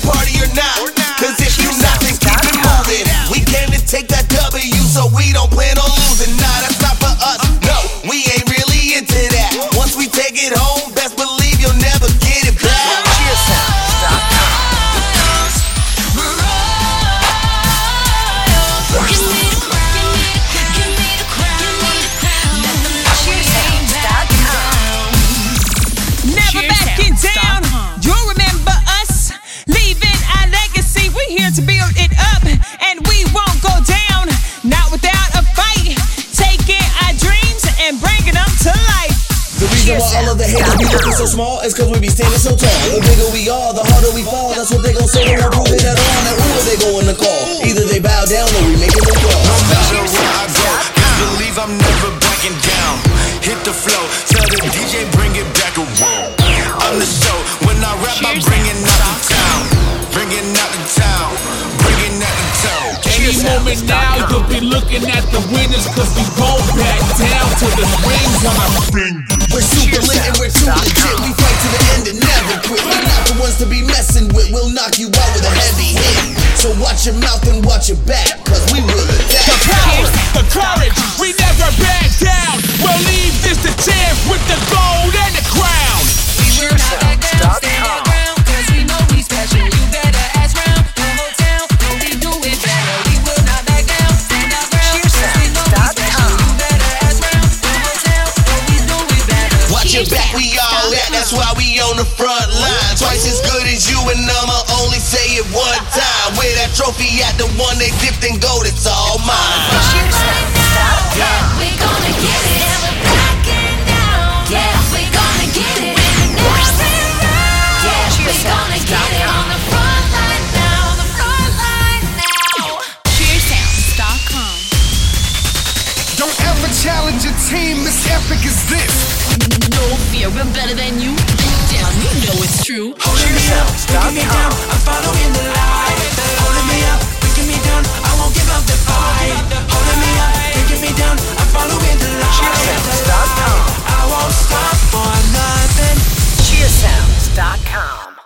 party or not? Cause if you not, then keep it moving. We came to take that W, so we don't plan on losing. Nah, that's not for us. No, we ain't really into that. Once we take it home, best believe you'll never get it back. Never backing down. You'll remember us, leaving our legacy. We're here to build it up, and we won't go down, not without a fight. Taking our dreams and bringing them to life. The reason why all of the haters be looking so small is cause we be standing so tall. The bigger we are, the harder we fall. That's what they gon' say, they won't prove it at all. Now who are they going to call? Either they bow down or we making them fall. No matter where I go, just believe I'm never backing down. Hit the flow, tell the DJ bring it back around. I'm the show, when I rap I'm bringing out the town. Bringing out the town, bringing out the town. Any moment now, you'll be looking at the winners, cause we roll back down to the rings on our fingers. We're super lit and we're too legit. We fight to the end and never quit. We're not the ones to be messing with. We'll knock you out with a heavy hit. So watch your mouth and watch your back, cause we will attack. The power, the courage, we never back down. We'll leave this to chance with the gold and the crown. We will not back down, stand our ground, cause we know we special. You better ask round the whole town, know we do it better. We will not back down, stand our ground, cause we know we special. You better ask round the whole town, know we do it better. Watch your back, we all that. That's why we on the front line. Twice as good as you, and I'ma only say it one time. Where that trophy at, the one they dipped in gold, it's all mine. Yeah, we gonna get it. Never backing down. Yeah, we gonna get it. Yeah, we gonna get it on the front line now. The front line now. Cheersounds.com. Don't ever challenge a team as epic as this. No fear, we're better than you. Down, you know it's true. Holding me up, picking me down, I'm following the light. Holding me up, picking me down, I won't give up the fight.